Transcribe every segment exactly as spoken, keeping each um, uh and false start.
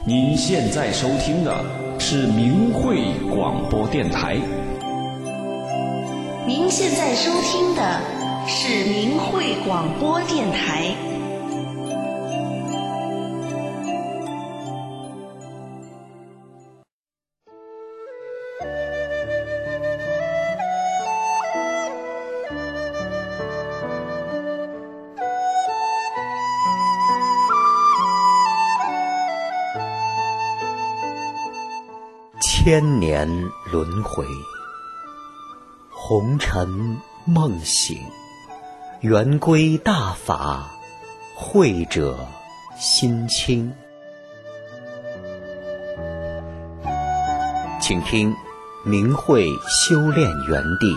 您现在收听的是明慧广播电台。 您现在收听的是明慧广播电台。 千年轮回，红尘梦醒，圆归大法，慧者心清。请听明慧修炼园地。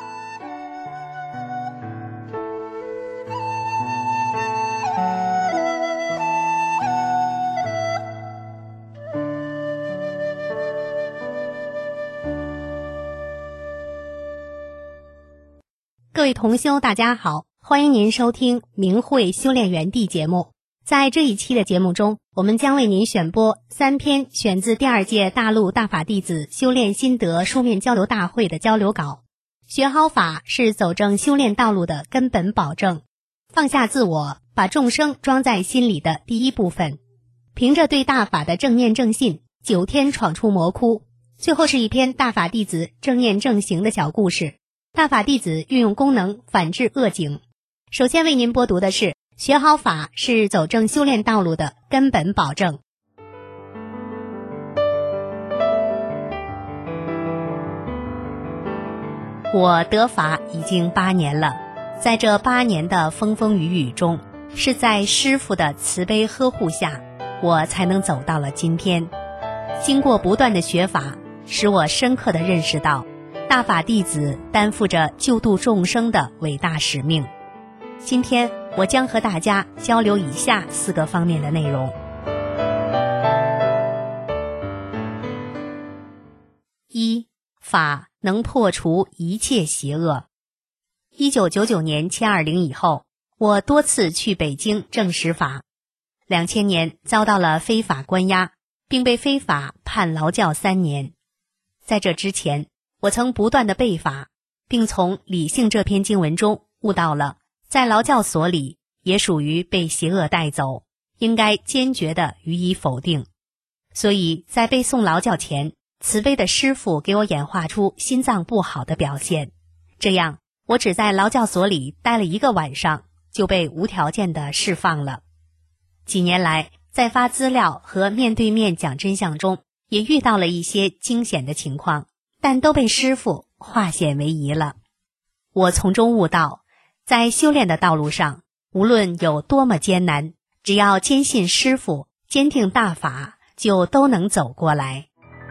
各位同修大家好，欢迎您收听明慧修炼园地节目。在这一期的节目中，我们将为您选播三篇选自第二届大陆大法弟子修炼心得书面交流大会的交流稿。学好法是走正修炼道路的根本保证，放下自我，把众生装在心里的第一部分。凭着对大法的正念正信，九天闯出魔窟。最后是一篇大法弟子正念正行的小故事，大法弟子运用功能反制恶境。首先为您播读的是学好法是走正修炼道路的根本保证。我得法已经八年了，在这八年的风风雨雨中，是在师父的慈悲呵护下，我才能走到了今天。经过不断的学法，使我深刻地认识到大法弟子担负着救度众生的伟大使命。今天我将和大家交流以下四个方面的内容。一、法能破除一切邪恶。一九九九年七二零以后，我多次去北京证实法。两千年遭到了非法关押，并被非法判劳教三年。在这之前，我曾不断地背法，并从理性这篇经文中悟到了在劳教所里也属于被邪恶带走，应该坚决地予以否定。所以在被送劳教前，慈悲的师父给我演化出心脏不好的表现，这样我只在劳教所里待了一个晚上，就被无条件地释放了。几年来，在发资料和面对面讲真相中，也遇到了一些惊险的情况，但都被师父化险为夷了。我从中悟到，在修炼的道路上，无论有多么艰难，只要坚信师父，坚定大法，就都能走过来。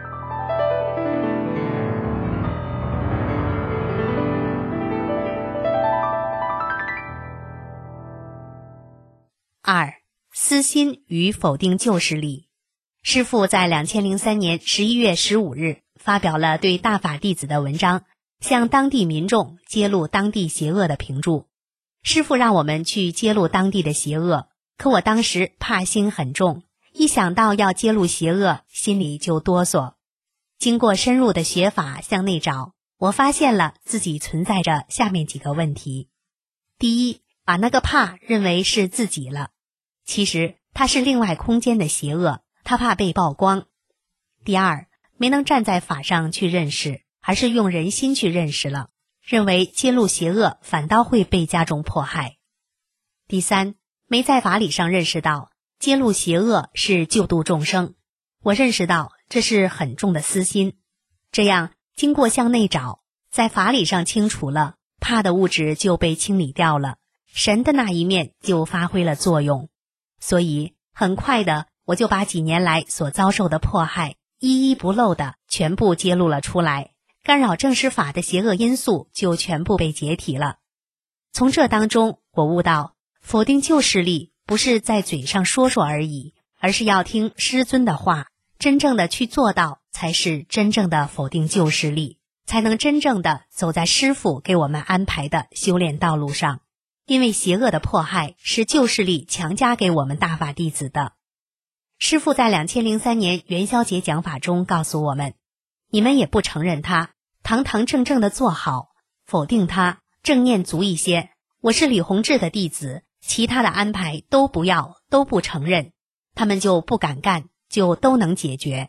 二、私心与否定旧势力。师父在两千零三年十一月十五日发表了对大法弟子的文章，向当地民众揭露当地邪恶的评注。师父让我们去揭露当地的邪恶，可我当时怕心很重，一想到要揭露邪恶，心里就哆嗦。经过深入的学法向内找，我发现了自己存在着下面几个问题。第一，把那个怕认为是自己了，其实它是另外空间的邪恶，他怕被曝光。第二，没能站在法上去认识，而是用人心去认识了，认为揭露邪恶反倒会被加重迫害。第三，没在法理上认识到揭露邪恶是救度众生，我认识到这是很重的私心。这样经过向内找，在法理上清除了，怕的物质就被清理掉了，神的那一面就发挥了作用。所以很快的，我就把几年来所遭受的迫害一一不漏的全部揭露了出来，干扰正实法的邪恶因素就全部被解体了。从这当中，我悟到否定旧势力不是在嘴上说说而已，而是要听师尊的话，真正的去做到，才是真正的否定旧势力，才能真正的走在师父给我们安排的修炼道路上。因为邪恶的迫害是旧势力强加给我们大法弟子的。 师父在两千零三年元宵节讲法中告诉我们，你们也不承认他，堂堂正正的做好，否定他，正念足一些，我是李洪志的弟子，其他的安排都不要，都不承认，他们就不敢干，就都能解决。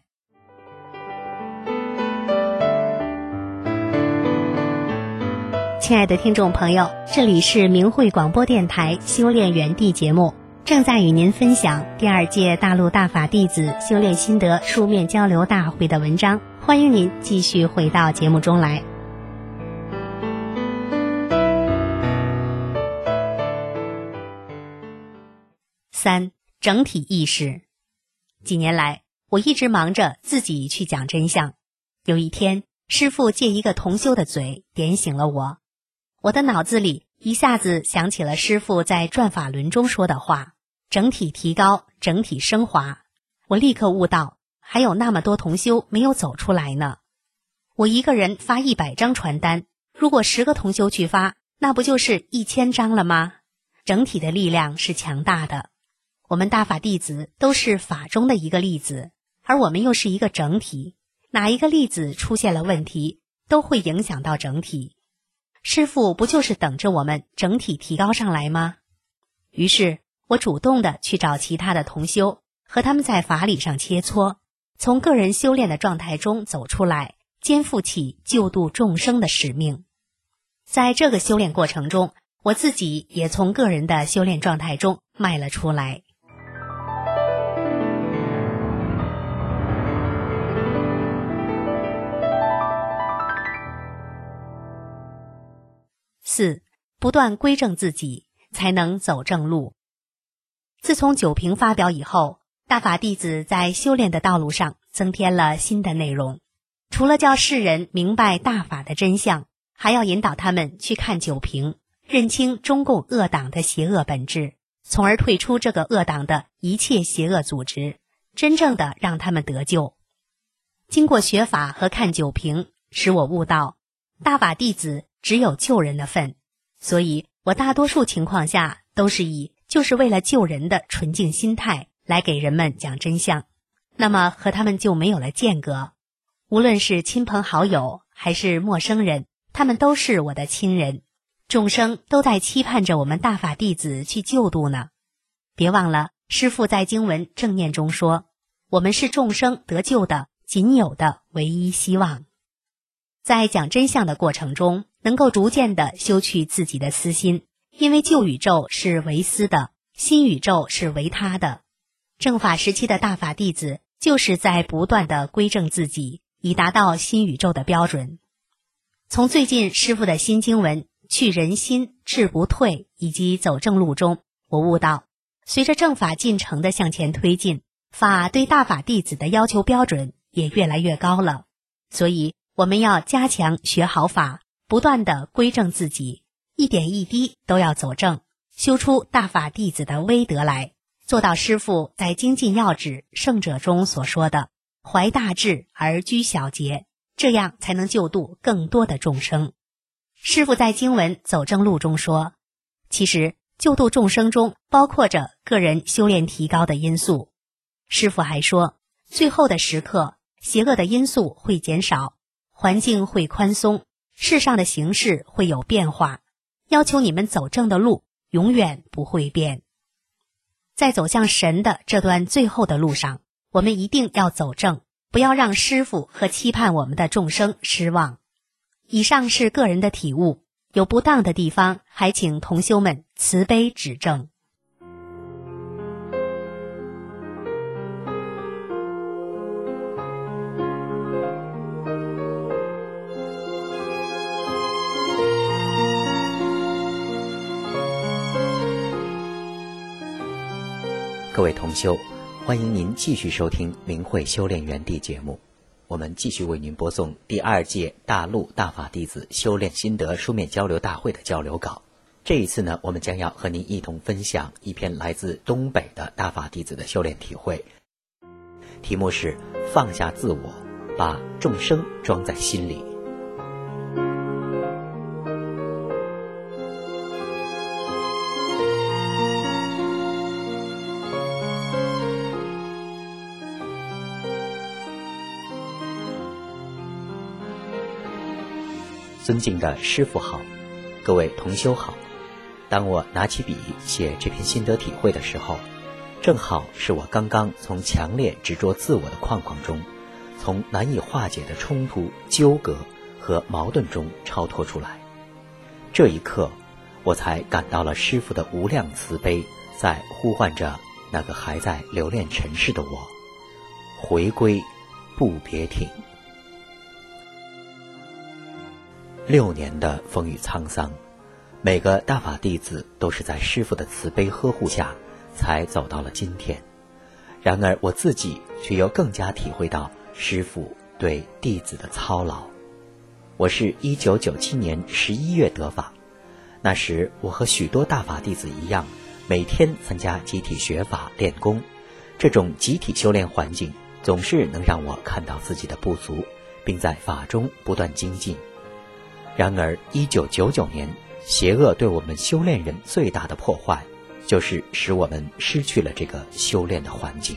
亲爱的听众朋友，这里是明慧广播电台修炼园地节目，正在与您分享第二届大陆大法弟子修炼心得书面交流大会的文章，欢迎您继续回到节目中来。三、整体意识。几年来，我一直忙着自己去讲真相。有一天，师父借一个同修的嘴点醒了我，我的脑子里一下子想起了师父在转法轮中说的话，整体提高，整体升华。我立刻悟到，还有那么多同修没有走出来呢。我一个人发一百张传单，如果十个同修去发，那不就是一千张了吗？整体的力量是强大的。我们大法弟子都是法中的一个粒子，而我们又是一个整体，哪一个粒子出现了问题，都会影响到整体。师父不就是等着我们整体提高上来吗？于是我主动的去找其他的同修，和他们在法理上切磋，从个人修炼的状态中走出来，肩负起救度众生的使命。在这个修炼过程中，我自己也从个人的修炼状态中迈了出来。四、不断归正自己，才能走正路。自从九评发表以后，大法弟子在修炼的道路上增添了新的内容。除了叫世人明白大法的真相，还要引导他们去看九评，认清中共恶党的邪恶本质，从而退出这个恶党的一切邪恶组织，真正的让他们得救。经过学法和看九评，使我悟到，大法弟子只有救人的份，所以我大多数情况下都是以就是为了救人的纯净心态来给人们讲真相，那么和他们就没有了间隔。无论是亲朋好友还是陌生人，他们都是我的亲人，众生都在期盼着我们大法弟子去救度呢。别忘了，师父在经文正念中说，我们是众生得救的仅有的唯一希望。在讲真相的过程中，能够逐渐地修去自己的私心，因为旧宇宙是唯私的，新宇宙是唯他的。正法时期的大法弟子就是在不断地归正自己，以达到新宇宙的标准。从最近师父的新经文去人心志不退以及走正路中，我悟到，随着正法进程的向前推进，法对大法弟子的要求标准也越来越高了。所以我们要加强学好法，不断地归正自己，一点一滴都要走正，修出大法弟子的威德来，做到师父在精进要旨圣者中所说的怀大志而居小节，这样才能救度更多的众生。师父在经文走正路中说，其实救度众生中包括着个人修炼提高的因素。师父还说，最后的时刻，邪恶的因素会减少，环境会宽松，世上的形势会有变化，要求你们走正的路永远不会变。在走向神的这段最后的路上，我们一定要走正，不要让师父和期盼我们的众生失望。以上是个人的体悟，有不当的地方，还请同修们慈悲指正。 各位同修，欢迎您继续收听明慧修炼园地节目。我们继续为您播送第二届大陆大法弟子修炼心得书面交流大会的交流稿。这一次呢，我们将要和您一同分享一篇来自东北的大法弟子的修炼体会，题目是放下自我，把众生装在心里。 尊敬的师父好，各位同修好。当我拿起笔写这篇心得体会的时候，正好是我刚刚从强烈执着自我的框框中，从难以化解的冲突、纠葛和矛盾中超脱出来。这一刻，我才感到了师父的无量慈悲，在呼唤着那个还在留恋尘世的我，回归不别停。六年的风雨沧桑，每个大法弟子都是在师父的慈悲呵护下才走到了今天。然而我自己却又更加体会到师父对弟子的操劳。我是一九九七年十一月得法，那时我和许多大法弟子一样，每天参加集体学法练功。这种集体修炼环境总是能让我看到自己的不足，并在法中不断精进。然而一九九九年，邪恶对我们修炼人最大的破坏，就是使我们失去了这个修炼的环境。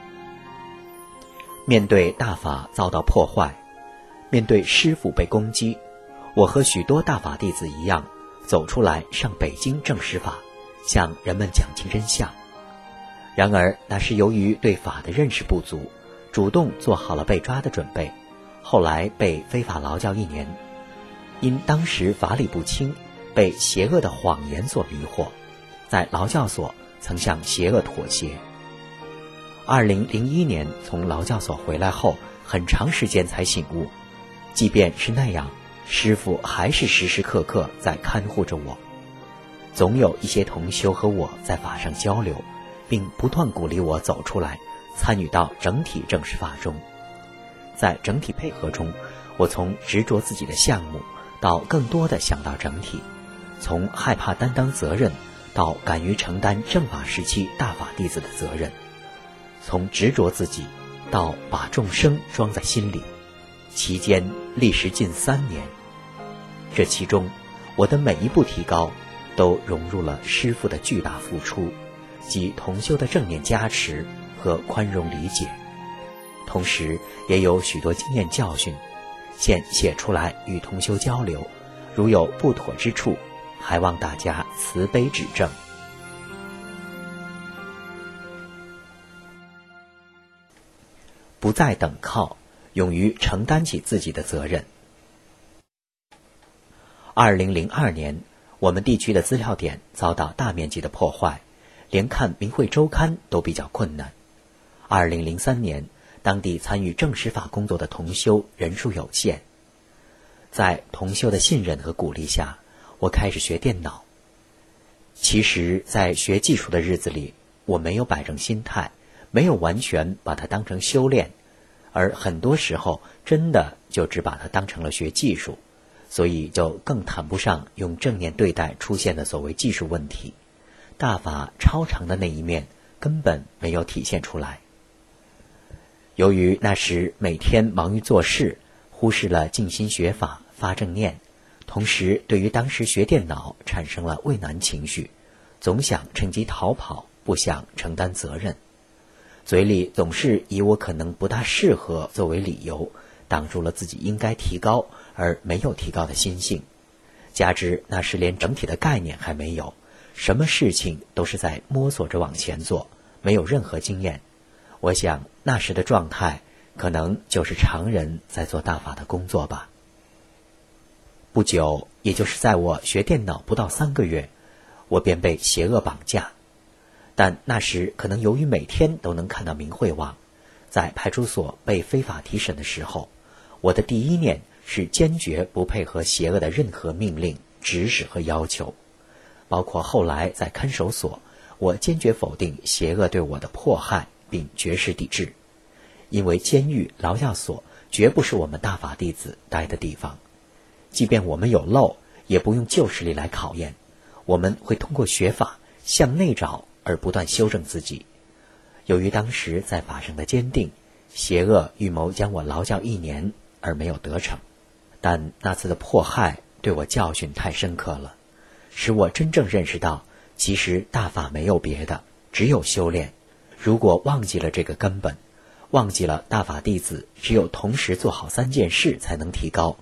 面对大法遭到破坏，面对师父被攻击，我和许多大法弟子一样，走出来上北京正实法，向人们讲清真相。然而那是由于对法的认识不足，主动做好了被抓的准备，后来被非法劳教一年。因当时法理不清，被邪恶的谎言所迷惑，在劳教所曾向邪恶妥协。二零零一年从劳教所回来后，很长时间才醒悟，即便是那样，师父还是时时刻刻在看护着我。总有一些同修和我在法上交流，并不断鼓励我走出来，参与到整体正实法中。在整体配合中，我从执着自己的项目到更多的想到整体，从害怕担当责任到敢于承担正法时期大法弟子的责任，从执着自己到把众生装在心里，期间历时近三年。这其中我的每一步提高都融入了师父的巨大付出，及同修的正念加持和宽容理解，同时也有许多经验教训，现写出来与同修交流，如有不妥之处，还望大家慈悲指正。不再等靠，勇于承担起自己的责任。二零零二年，我们地区的资料点遭到大面积的破坏，连看明慧周刊都比较困难。二零零三年，当地参与正实法工作的同修人数有限，在同修的信任和鼓励下，我开始学电脑。其实在学技术的日子里，我没有摆正心态，没有完全把它当成修炼，而很多时候真的就只把它当成了学技术，所以就更谈不上用正念对待出现的所谓技术问题，大法超常的那一面根本没有体现出来。由于那时每天忙于做事，忽视了静心学法发正念，同时对于当时学电脑产生了畏难情绪，总想趁机逃跑，不想承担责任，嘴里总是以我可能不大适合作为理由，挡住了自己应该提高而没有提高的心性。加之那时连整体的概念还没有，什么事情都是在摸索着往前做，没有任何经验。我想那时的状态可能就是常人在做大法的工作吧。不久，也就是在我学电脑不到三个月，我便被邪恶绑架。但那时可能由于每天都能看到明慧网，在派出所被非法提审的时候，我的第一念是坚决不配合邪恶的任何命令、指使和要求。包括后来在看守所，我坚决否定邪恶对我的迫害，并绝食抵制。因为监狱、劳教所绝不是我们大法弟子待的地方，即便我们有漏，也不用旧实力来考验，我们会通过学法向内找而不断修正自己。由于当时在法上的坚定，邪恶预谋将我劳教一年而没有得逞。但那次的迫害对我教训太深刻了，使我真正认识到，其实大法没有别的，只有修炼。如果忘记了这个根本，忘记了大法弟子只有同时做好三件事才能提高，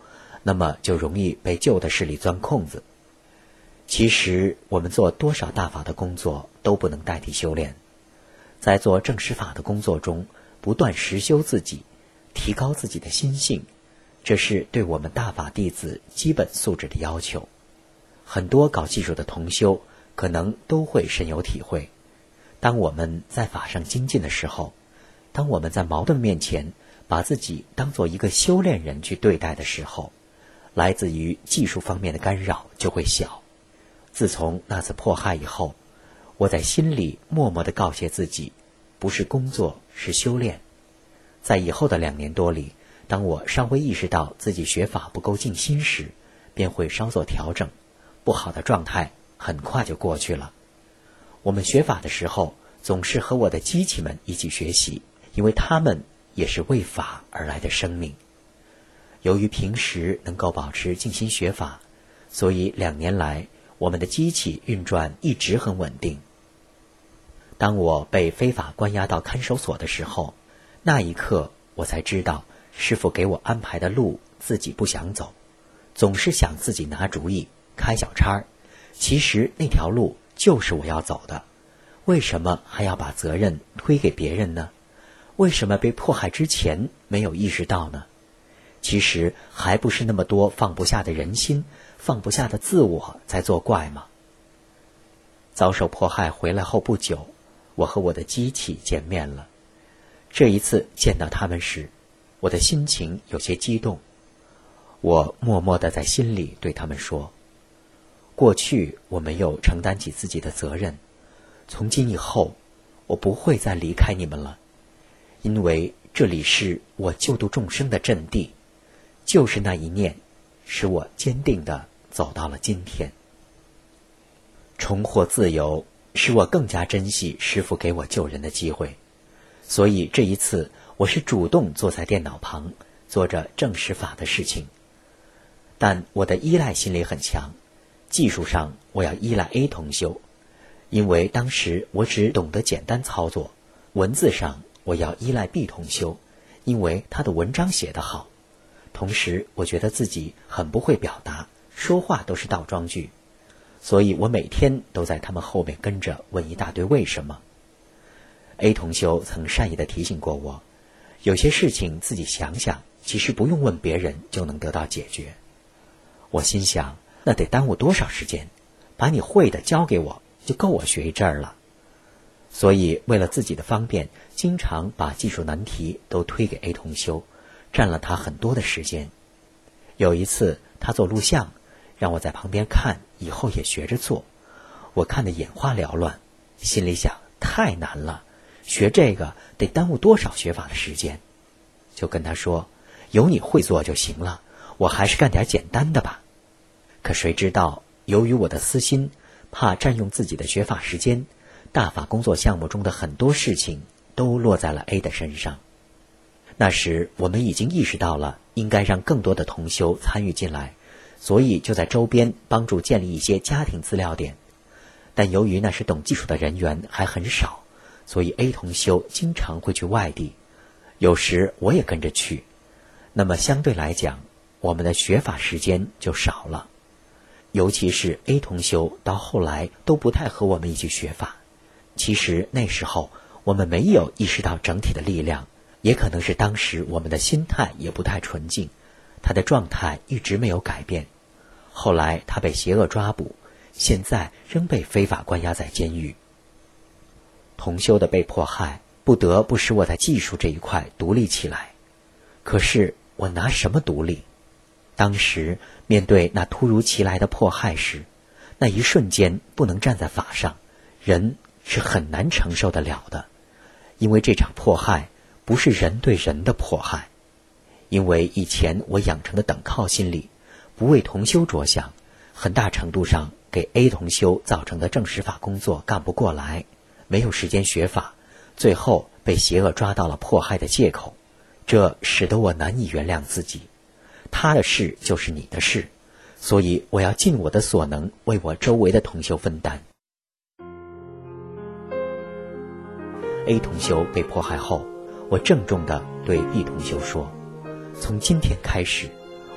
那么就容易被旧的势力钻空子。其实我们做多少大法的工作都不能代替修炼。在做正实法的工作中，不断实修自己，提高自己的心性，这是对我们大法弟子基本素质的要求。很多搞技术的同修可能都会深有体会。当我们在法上精进的时候，当我们在矛盾面前把自己当做一个修炼人去对待的时候，来自于技术方面的干扰就会小。自从那次迫害以后，我在心里默默地告诫自己，不是工作，是修炼。在以后的两年多里，当我稍微意识到自己学法不够尽心时，便会稍作调整，不好的状态很快就过去了。我们学法的时候，总是和我的机器们一起学习，因为他们也是为法而来的生命。由于平时能够保持静心学法，所以两年来我们的机器运转一直很稳定。当我被非法关押到看守所的时候，那一刻我才知道，师父给我安排的路自己不想走，总是想自己拿主意开小差，其实那条路就是我要走的，为什么还要把责任推给别人呢？为什么被迫害之前没有意识到呢？其实还不是那么多放不下的人心，放不下的自我在作怪吗？遭受迫害回来后不久，我和我的机器见面了。这一次见到他们时，我的心情有些激动。我默默地在心里对他们说，过去我没有承担起自己的责任，从今以后我不会再离开你们了，因为这里是我救度众生的阵地，就是那一念使我坚定地走到了今天。重获自由使我更加珍惜师父给我救人的机会，所以这一次我是主动坐在电脑旁做着正实法的事情。但我的依赖心理很强，技术上我要依赖 A 同修，因为当时我只懂得简单操作。文字上我要依赖 B 同修，因为他的文章写得好。同时我觉得自己很不会表达，说话都是倒装句，所以我每天都在他们后面跟着问一大堆为什么。A 同修曾善意地提醒过我，有些事情自己想想，其实不用问别人就能得到解决。我心想，那得耽误多少时间，把你会的教给我，就够我学一阵儿了。所以为了自己的方便，经常把技术难题都推给 A 同修，占了他很多的时间。有一次他做录像，让我在旁边看，以后也学着做。我看得眼花缭乱，心里想，太难了，学这个得耽误多少学法的时间。就跟他说，有你会做就行了，我还是干点简单的吧。可谁知道，由于我的私心，怕占用自己的学法时间，大法工作项目中的很多事情都落在了 A 的身上。那时我们已经意识到了应该让更多的同修参与进来，所以就在周边帮助建立一些家庭资料点。但由于那时懂技术的人员还很少，所以 A 同修经常会去外地，有时我也跟着去。那么相对来讲，我们的学法时间就少了。尤其是 A 同修到后来都不太和我们一起学法。其实那时候我们没有意识到整体的力量，也可能是当时我们的心态也不太纯净，他的状态一直没有改变。后来他被邪恶抓捕，现在仍被非法关押在监狱。同修的被迫害不得不使我在技术这一块独立起来。可是我拿什么独立？当时面对那突如其来的迫害时，那一瞬间不能站在法上，人是很难承受得了的。因为这场迫害不是人对人的迫害，因为以前我养成的等靠心理，不为同修着想，很大程度上给 A 同修造成的正实法工作干不过来，没有时间学法，最后被邪恶抓到了迫害的借口，这使得我难以原谅自己。他的事就是你的事，所以我要尽我的所能为我周围的同修分担。A 同修被迫害后，我郑重地对 B 同修说，从今天开始，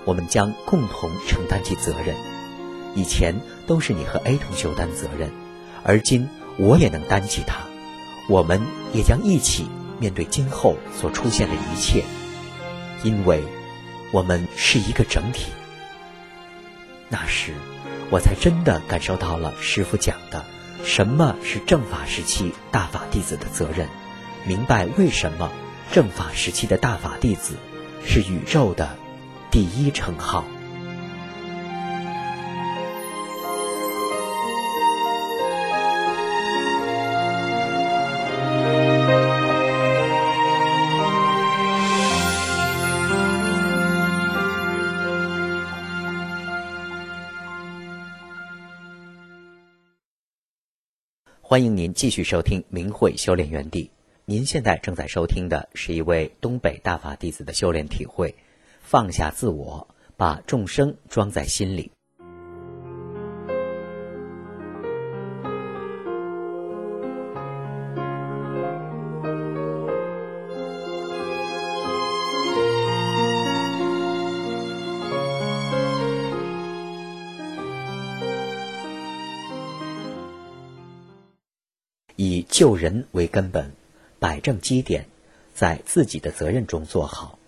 我们将共同承担起责任。以前都是你和 A 同学担责任，而今我也能担起它，我们也将一起面对今后所出现的一切，因为我们是一个整体。那时我才真的感受到了师父讲的什么是正法时期大法弟子的责任，明白为什么正法时期的大法弟子是宇宙的第一称号。欢迎您继续收听明慧修炼园地。您现在正在收听的是一位东北大法弟子的修炼体会，放下自我，把众生装在心里。以救人为根本，摆正基点，在自己的责任中做好。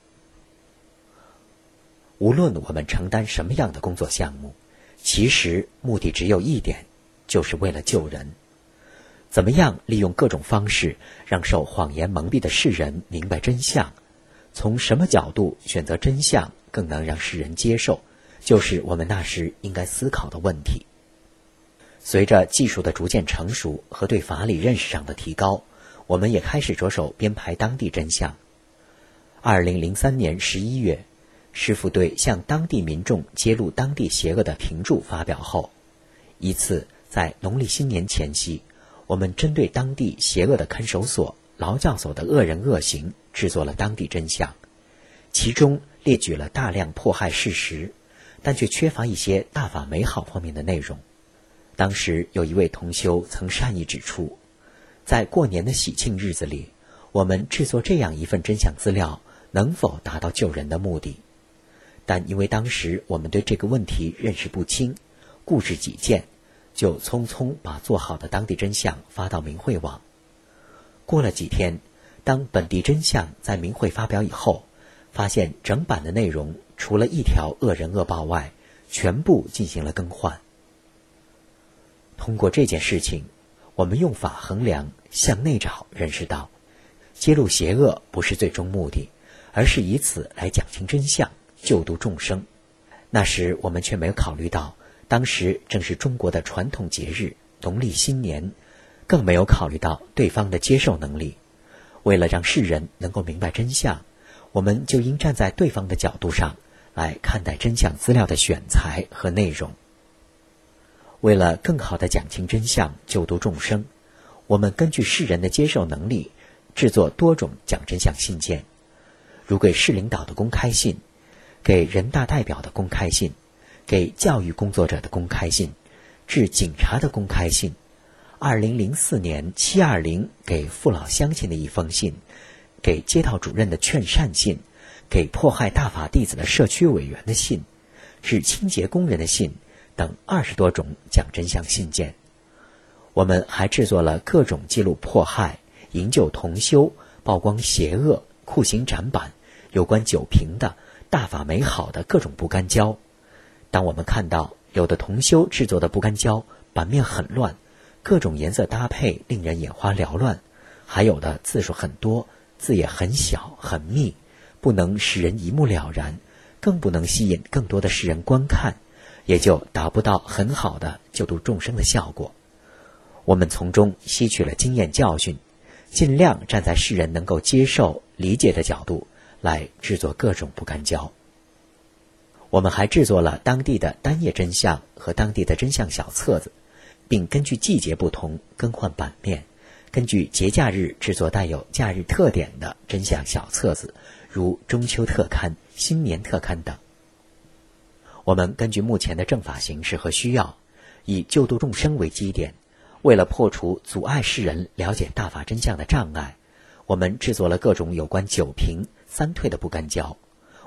无论我们承担什么样的工作项目，其实目的只有一点，就是为了救人。怎么样利用各种方式让受谎言蒙蔽的世人明白真相，从什么角度选择真相更能让世人接受，就是我们那时应该思考的问题。随着技术的逐渐成熟和对法理认识上的提高，我们也开始着手编排当地真相。二零零三年十一月，师父对向当地民众揭露当地邪恶的评注发表后，一次在农历新年前夕，我们针对当地邪恶的看守所、劳教所的恶人恶行制作了当地真相，其中列举了大量迫害事实，但却缺乏一些大法美好方面的内容。当时有一位同修曾善意指出，在过年的喜庆日子里，我们制作这样一份真相资料能否达到救人的目的？但因为当时我们对这个问题认识不清，固执己见，就匆匆把做好的当地真相发到明慧网。过了几天，当本地真相在明慧发表以后，发现整版的内容除了一条恶人恶报外，全部进行了更换。通过这件事情，我们用法衡量，向内找，认识到揭露邪恶不是最终目的，而是以此来讲清真相，救度众生。那时我们却没有考虑到，当时正是中国的传统节日农历新年，更没有考虑到对方的接受能力。为了让世人能够明白真相，我们就应站在对方的角度上来看待真相资料的选材和内容。为了更好地讲清真相，救度众生，我们根据世人的接受能力，制作多种讲真相信件，如给市领导的公开信，给人大代表的公开信，给教育工作者的公开信，致警察的公开信，二零零四年七二零给父老乡亲的一封信，给街道主任的劝善信，给迫害大法弟子的社区委员的信，致清洁工人的信等二十多种讲真相信件。我们还制作了各种记录迫害、营救同修、曝光邪恶、酷刑斩板、有关酒瓶的、大法美好的各种不干胶。当我们看到有的同修制作的不干胶版面很乱，各种颜色搭配令人眼花缭乱，还有的字数很多，字也很小很密，不能使人一目了然，更不能吸引更多的世人观看，也就达不到很好的救度众生的效果。我们从中吸取了经验教训，尽量站在世人能够接受理解的角度来制作各种不干胶。我们还制作了当地的单页真相和当地的真相小册子，并根据季节不同更换版面，根据节假日制作带有假日特点的真相小册子，如中秋特刊、新年特刊等。我们根据目前的正法形势和需要，以救度众生为基点，为了破除阻碍世人了解大法真相的障碍，我们制作了各种有关九瓶、三退的不干胶。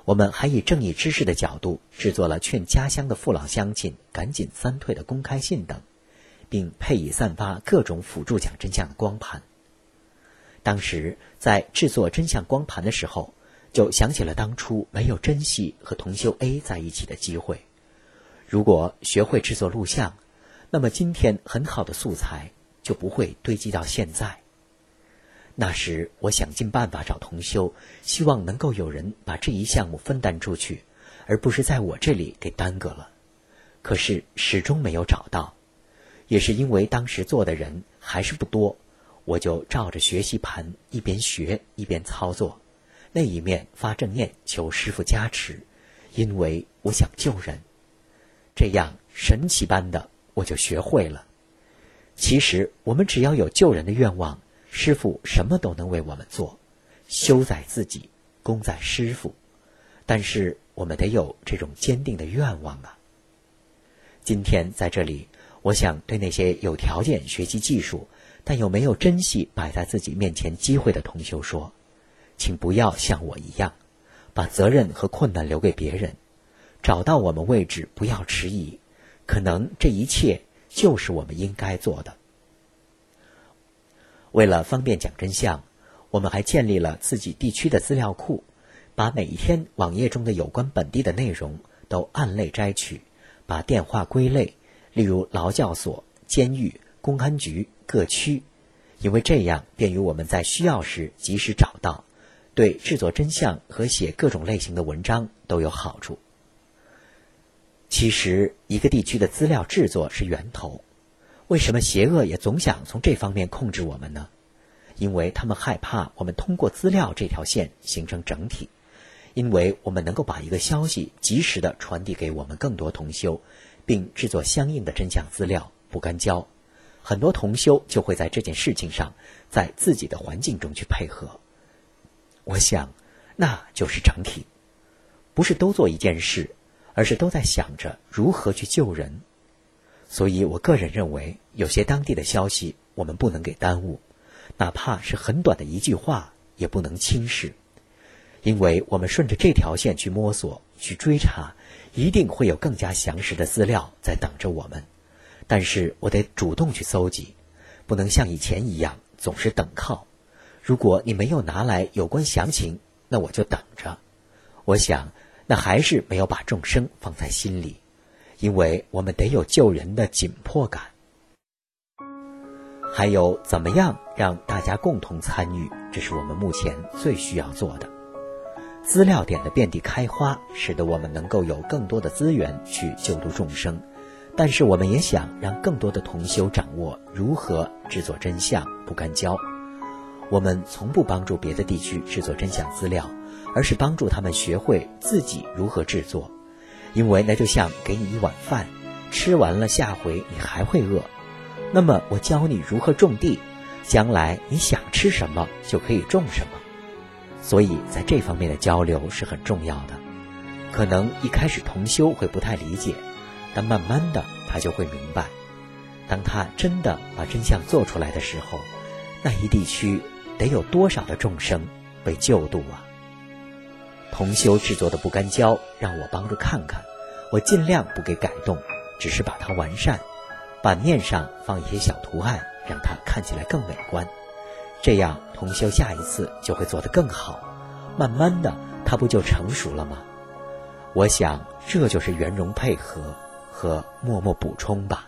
我们还以正义之士的角度制作了劝家乡的父老乡亲赶紧三退的公开信等，并配以散发各种辅助讲真相的光盘。当时在制作真相光盘的时候，就想起了当初没有珍惜和同修 A 在一起的机会。如果学会制作录像，那么今天很好的素材就不会堆积到现在。那时我想尽办法找同修，希望能够有人把这一项目分担出去，而不是在我这里给耽搁了。可是始终没有找到，也是因为当时做的人还是不多，我就照着学习盘一边学一边操作，那一面发正念求师父加持，因为我想救人。这样神奇般的我就学会了。其实我们只要有救人的愿望，师父什么都能为我们做，修在自己，功在师父。但是我们得有这种坚定的愿望啊。今天在这里，我想对那些有条件学习技术，但又没有珍惜摆在自己面前机会的同修说，请不要像我一样，把责任和困难留给别人，找到我们位置，不要迟疑，可能这一切就是我们应该做的。为了方便讲真相，我们还建立了自己地区的资料库，把每一天网页中的有关本地的内容都按类摘取，把电话归类，例如劳教所、监狱、公安局、各区，因为这样便于我们在需要时及时找到，对制作真相和写各种类型的文章都有好处。其实一个地区的资料制作是源头，为什么邪恶也总想从这方面控制我们呢？因为他们害怕我们通过资料这条线形成整体，因为我们能够把一个消息及时地传递给我们更多同修，并制作相应的真相资料不干胶，很多同修就会在这件事情上在自己的环境中去配合。我想那就是整体，不是都做一件事，而是都在想着如何去救人。所以我个人认为，有些当地的消息我们不能给耽误，哪怕是很短的一句话也不能轻视，因为我们顺着这条线去摸索去追查，一定会有更加详实的资料在等着我们。但是我得主动去搜集，不能像以前一样总是等靠。如果你没有拿来有关详情，那我就等着。我想那还是没有把众生放在心里，因为我们得有救人的紧迫感。还有怎么样让大家共同参与，这是我们目前最需要做的。资料点的遍地开花，使得我们能够有更多的资源去救度众生，但是我们也想让更多的同修掌握如何制作真相不干胶。我们从不帮助别的地区制作真相资料，而是帮助他们学会自己如何制作，因为那就像给你一碗饭，吃完了下回你还会饿。那么我教你如何种地，将来你想吃什么就可以种什么。所以在这方面的交流是很重要的。可能一开始同修会不太理解，但慢慢的他就会明白，当他真的把真相做出来的时候，那一地区得有多少的众生被救度啊。同修制作的不干胶让我帮着看看，我尽量不给改动，只是把它完善，版面上放一些小图案，让它看起来更美观。这样同修下一次就会做得更好，慢慢的它不就成熟了吗？我想这就是圆融配合和默默补充吧。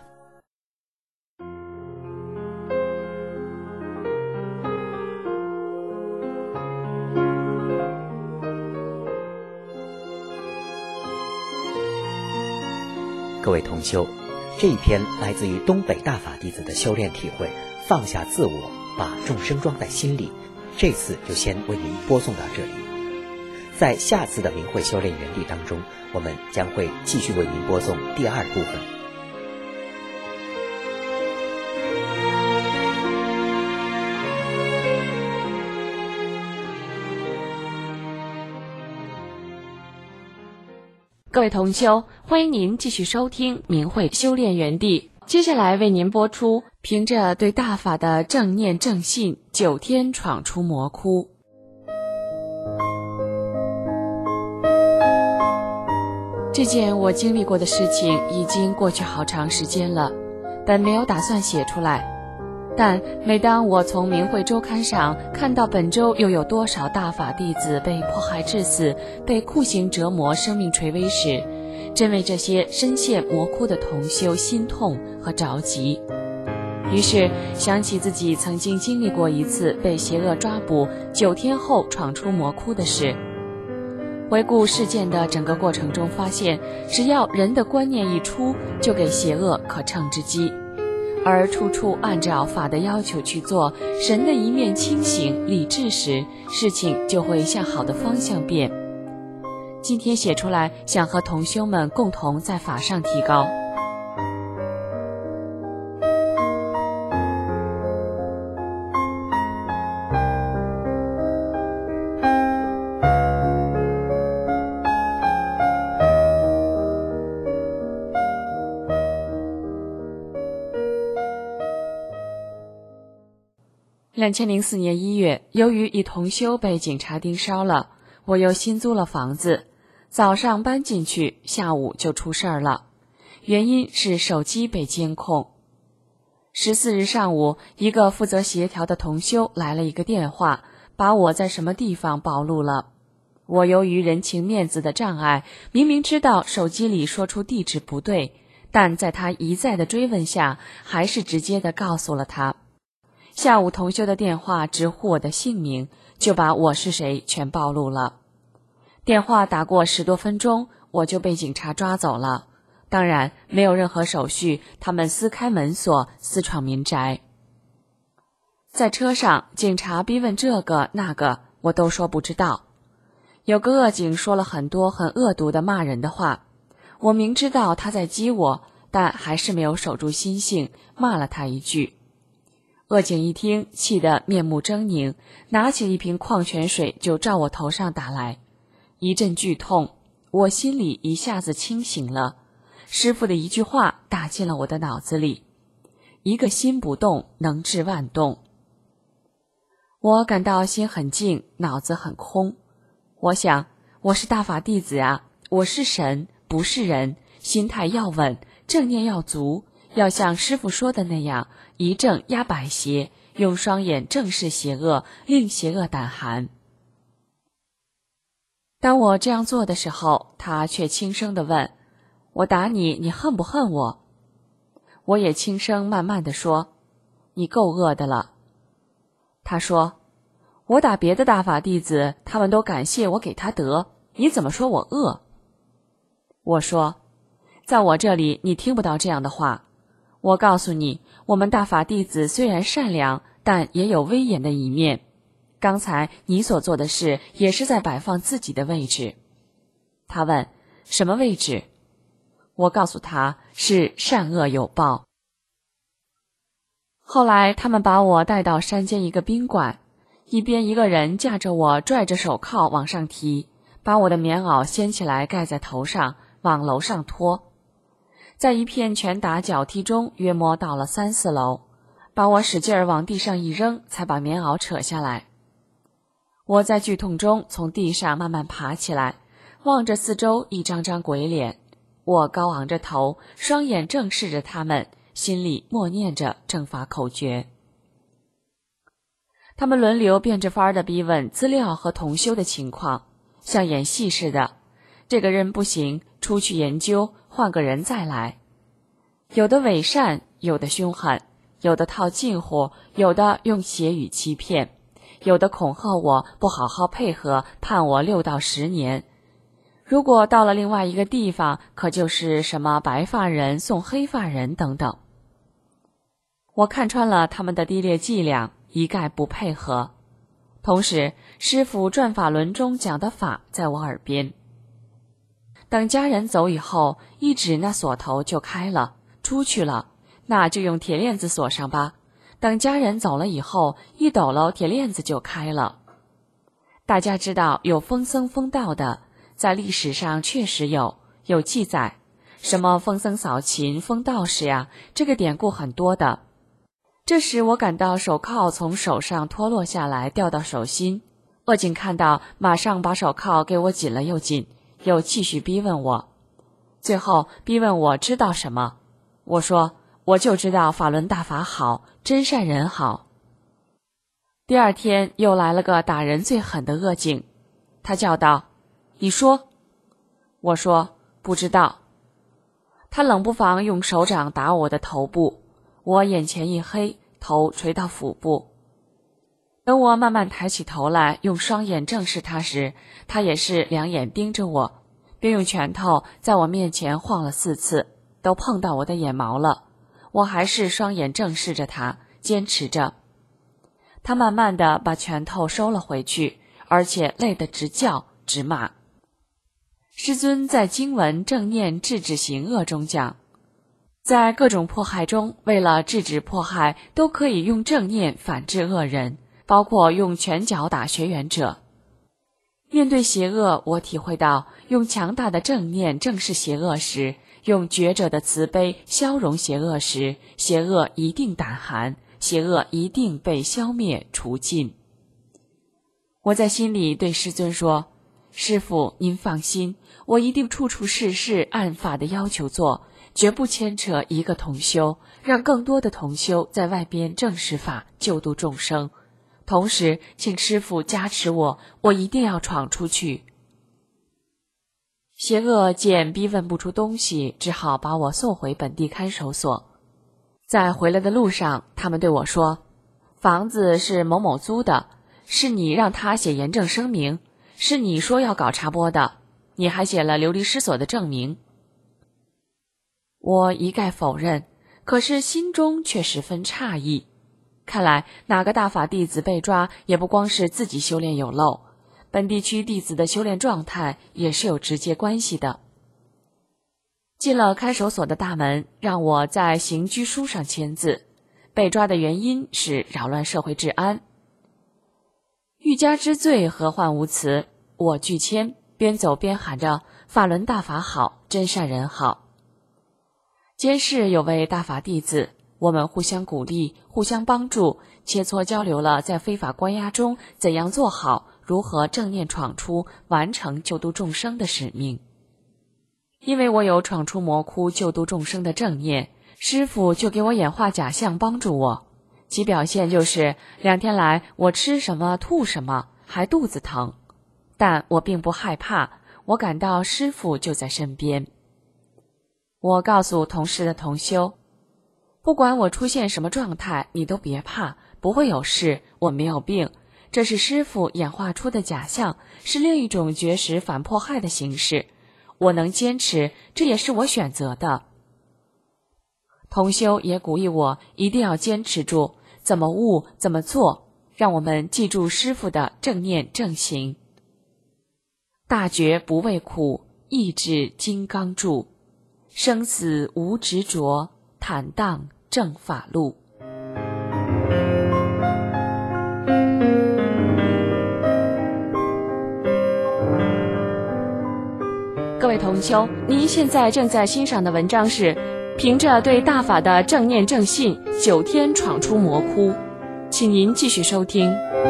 各位同修，这一篇来自于东北大法弟子的修炼体会，放下自我，把众生装在心里。这次就先为您播送到这里，在下次的明慧修炼园地当中，我们将会继续为您播送第二部分。 各位同修，欢迎您继续收听明慧修炼园地。接下来为您播出凭着对大法的正念正信，九天闯出魔窟。 这件我经历过的事情已经过去好长时间了，本没有打算写出来。但每当我从明慧周刊上看到本周又有多少大法弟子被迫害致死、被酷刑折磨、生命垂危时，真为这些深陷魔窟的同修心痛和着急。于是想起自己曾经经历过一次被邪恶抓捕，九天后闯出魔窟的事。回顾事件的整个过程中，发现只要人的观念一出，就给邪恶可乘之机。而处处按照法的要求去做，神的一面清醒理智时，事情就会向好的方向变。今天写出来，想和同修们共同在法上提高。两千零四年一月，由于一同修被警察盯梢了，我又新租了房子，早上搬进去，下午就出事儿了。原因是手机被监控。十四日上午，一个负责协调的同修来了一个电话，把我在什么地方暴露了。我由于人情面子的障碍，明明知道手机里说出地址不对，但在他一再的追问下，还是直接的告诉了他。下午同修的电话直呼我的姓名，就把我是谁全暴露了。电话打过十多分钟，我就被警察抓走了。当然没有任何手续，他们撕开门锁，私闯民宅。在车上，警察逼问这个那个，我都说不知道。有个恶警说了很多很恶毒的骂人的话，我明知道他在激我，但还是没有守住心性，骂了他一句。恶警一听，气得面目狰狞，拿起一瓶矿泉水就照我头上打来。一阵剧痛，我心里一下子清醒了。师父的一句话打进了我的脑子里：一个心不动，能治万动。我感到心很静，脑子很空。我想，我是大法弟子啊，我是神，不是人，心态要稳，正念要足，要像师父说的那样，一正压百邪，用双眼正视邪恶，令邪恶胆寒。当我这样做的时候，他却轻声地问：我打你，你恨不恨我？我也轻声慢慢地说：你够恶的了。他说：我打别的大法弟子，他们都感谢我给他德，你怎么说我恶？我说：在我这里你听不到这样的话。我告诉你，我们大法弟子虽然善良，但也有威严的一面。刚才你所做的事也是在摆放自己的位置。他问：什么位置？我告诉他是善恶有报。后来他们把我带到山间一个宾馆，一边一个人架着我，拽着手铐往上提，把我的棉袄掀起来盖在头上，往楼上拖。在一片拳打脚踢中，约摸到了三四楼，把我使劲儿往地上一扔，才把棉袄扯下来。我在剧痛中从地上慢慢爬起来，望着四周一张张鬼脸，我高昂着头，双眼正视着他们，心里默念着正法口诀。他们轮流变着法儿地逼问资料和同修的情况，像演戏似的，这个人不行，出去研究，换个人再来。有的伪善，有的凶狠，有的套近乎，有的用邪语欺骗，有的恐吓我不好好配合，判我六到十年。如果到了另外一个地方，可就是什么白发人送黑发人等等。我看穿了他们的低劣伎俩，一概不配合。同时，师父转法轮中讲的法在我耳边。等家人走以后，一指那锁头就开了，出去了，那就用铁链子锁上吧。等家人走了以后，一抖搂铁链子就开了。大家知道有风僧风道的，在历史上确实有有记载，什么风僧扫秦、封道士呀，这个典故很多的。这时我感到手铐从手上脱落下来，掉到手心。恶警看到，马上把手铐给我紧了又紧，又继续逼问我： 最后逼问我知道什么。我说我就知道法轮大法好，真善人好。第二天又来了个打人最狠的恶警，他叫道：你说。我说不知道。他冷不防用手掌打我的头部，我眼前一黑，头垂到腹部。等我慢慢抬起头来，用双眼正视他时，他也是两眼盯着我，并用拳头在我面前晃了四次，都碰到我的眼毛了。我还是双眼正视着他，坚持着。他慢慢地把拳头收了回去，而且累得直叫直骂。师尊在经文正念制止行恶中讲，在各种迫害中，为了制止迫害，都可以用正念反制恶人，包括用拳脚打学员者。面对邪恶，我体会到用强大的正念正视邪恶时，用觉者的慈悲消融邪恶时，邪恶一定胆寒，邪恶一定被消灭除尽。我在心里对师尊说，师父您放心，我一定处处事事按法的要求做，绝不牵扯一个同修，让更多的同修在外边正视法，救度众生。同时请师父加持我，我一定要闯出去。邪恶见逼问不出东西，只好把我送回本地看守所。在回来的路上，他们对我说，房子是某某租的，是你让他写严正声明，是你说要搞插播的，你还写了流离失所的证明。我一概否认，可是心中却十分诧异。看来哪个大法弟子被抓，也不光是自己修炼有漏，本地区弟子的修炼状态也是有直接关系的。进了看守所的大门，让我在刑拘书上签字，被抓的原因是扰乱社会治安。欲加之罪，何患无辞，我拒签，边走边喊着法轮大法好，真善人好。监室有位大法弟子，我们互相鼓励，互相帮助，切磋交流了在非法关押中怎样做好，如何正念闯出，完成救度众生的使命。因为我有闯出魔窟救度众生的正念，师父就给我演化假象帮助我，其表现就是两天来我吃什么吐什么，还肚子疼，但我并不害怕，我感到师父就在身边。我告诉同事的同修，不管我出现什么状态，你都别怕，不会有事，我没有病，这是师父演化出的假象，是另一种绝食反迫害的形式，我能坚持，这也是我选择的。同修也鼓励我一定要坚持住，怎么悟怎么做，让我们记住师父的正念正行。大觉不畏苦，意志金刚柱，生死无执着，坦荡正法路。各位同修，您现在正在欣赏的文章是凭着对大法的正念正信，九天闯出魔窟，请您继续收听。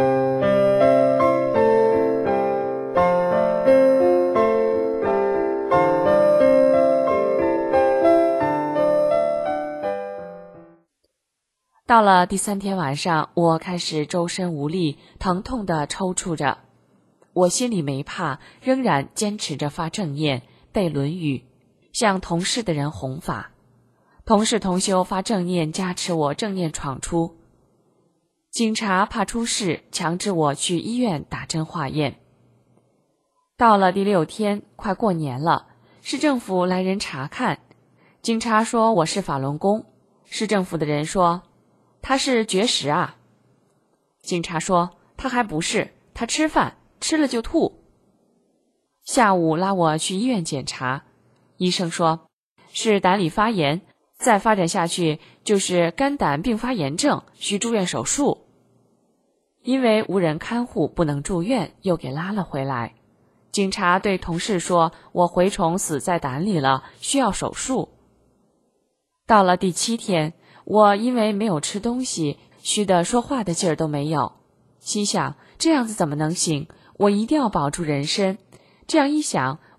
到了第三天晚上，我开始周身无力，疼痛地抽搐着。我心里没怕，仍然坚持着发正念，背《论语》，向同事的人弘法。同事同修发正念加持我正念闯出。警察怕出事，强制我去医院打针化验。到了第六天，快过年了，市政府来人查看，警察说我是法轮功，市政府的人说他是绝食啊。警察说他还不是，他吃饭吃了就吐。下午拉我去医院检查，医生说是胆里发炎，再发展下去就是肝胆并发炎症，需住院手术。因为无人看护不能住院，又给拉了回来。警察对同事说我蛔虫死在胆里了，需要手术。到了第七天，我因为没有吃东西，虚的说话的劲儿都没有，心想这样子怎么能行，我一定要保住人身。这样一想，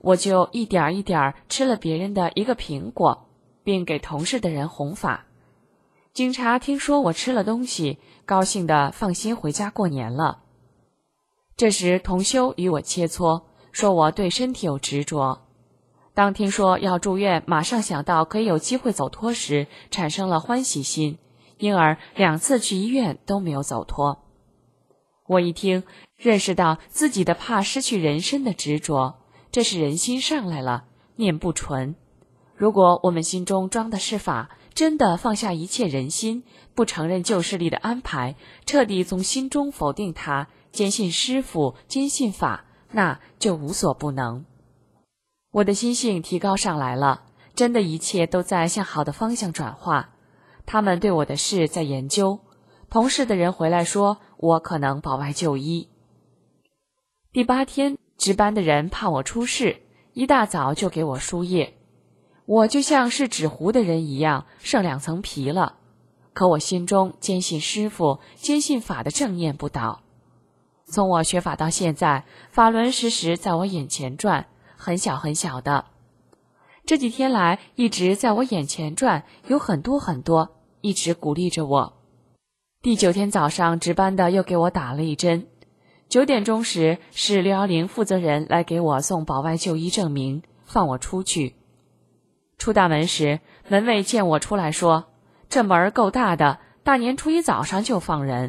我就一点一点吃了别人的一个苹果，并给同事的人弘法。警察听说我吃了东西，高兴地放心回家过年了。这时同修与我切磋，说我对身体有执着。当听说要住院，马上想到可以有机会走脱时，产生了欢喜心，因而两次去医院都没有走脱。我一听，认识到自己的怕失去人身的执着，这是人心上来了，念不纯。如果我们心中装的是法，真的放下一切人心，不承认旧势力的安排，彻底从心中否定它，坚信师父，坚信法，那就无所不能。我的心性提高上来了，真的一切都在向好的方向转化。他们对我的事在研究，同事的人回来说我可能保外就医。第八天，值班的人怕我出事，一大早就给我输液。我就像是纸糊的人一样，剩两层皮了。可我心中坚信师父，坚信法的正念不倒。从我学法到现在，法轮时时在我眼前转，很小很小的。这几天来一直在我眼前转，有很多很多，一直鼓励着我。第九天早上，值班的又给我打了一针。九点钟时，是六一零负责人来给我送保外就医证明，放我出去。出大门时，门卫见我出来说，这门儿够大的，大年初一早上就放人。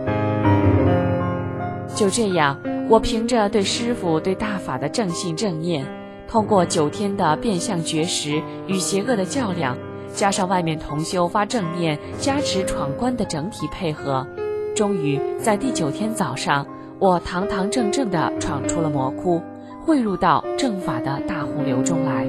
就这样，我凭着对师父对大法的正信正念，通过九天的变相绝食与邪恶的较量，加上外面同修发正念加持闯关的整体配合，终于在第九天早上，我堂堂正正地闯出了魔窟，汇入到正法的大洪流中来。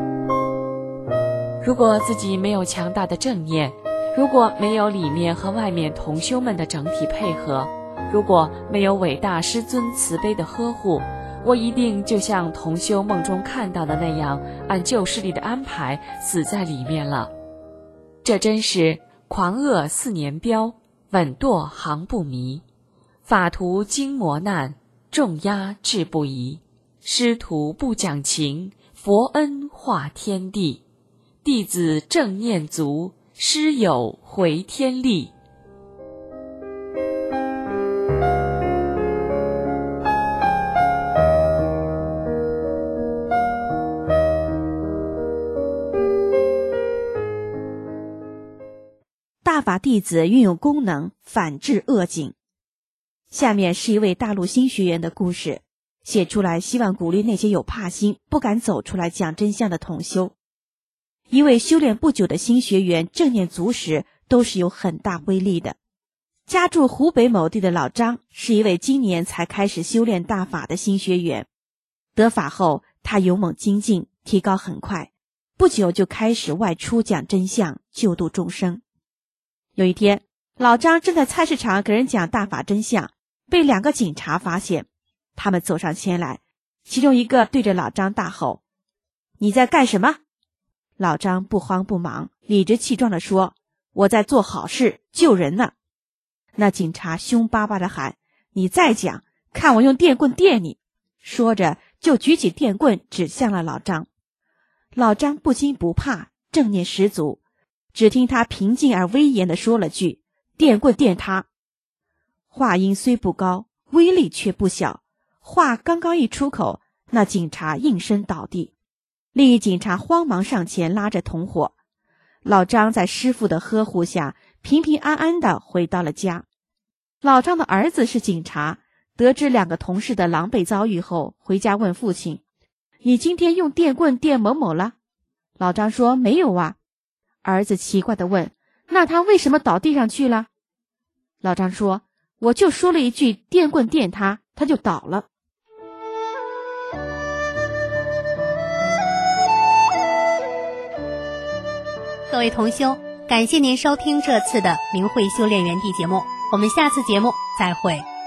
如果自己没有强大的正念，如果没有里面和外面同修们的整体配合，如果没有伟大师尊慈悲的呵护，我一定就像同修梦中看到的那样，按旧势力的安排死在里面了。这真是狂恶似年标，稳堕行不迷。法途经磨难，重压志不移。师徒不讲情，佛恩化天地。弟子正念足，师友回天力。 大法弟子运用功能反制恶境。下面是一位大陆新学员的故事，写出来希望鼓励那些有怕心、不敢走出来讲真相的同修。一位修炼不久的新学员正念足时都是有很大威力的。家住湖北某地的老张是一位今年才开始修炼大法的新学员。得法后，他勇猛精进，提高很快，不久就开始外出讲真相，救度众生。有一天，老张正在菜市场给人讲大法真相，被两个警察发现。他们走上前来，其中一个对着老张大吼：“你在干什么？”老张不慌不忙，理直气壮地说：“我在做好事，救人呢。”那警察凶巴巴地喊：“你再讲，看我用电棍电你！”说着就举起电棍指向了老张。老张不惊不怕，正念十足，只听他平静而威严地说了句：“电棍电他。”话音虽不高，威力却不小。话刚刚一出口，那警察应声倒地。另一警察慌忙上前拉着同伙。老张在师父的呵护下平平安安地回到了家。老张的儿子是警察，得知两个同事的狼狈遭遇后，回家问父亲：“你今天用电棍电某某了？”老张说：“没有啊。”儿子奇怪地问：“那他为什么倒地上去了？”老张说：“我就说了一句电棍电他，他就倒了。” 各位同修，感谢您收听这次的明慧修炼园地节目，我们下次节目再会。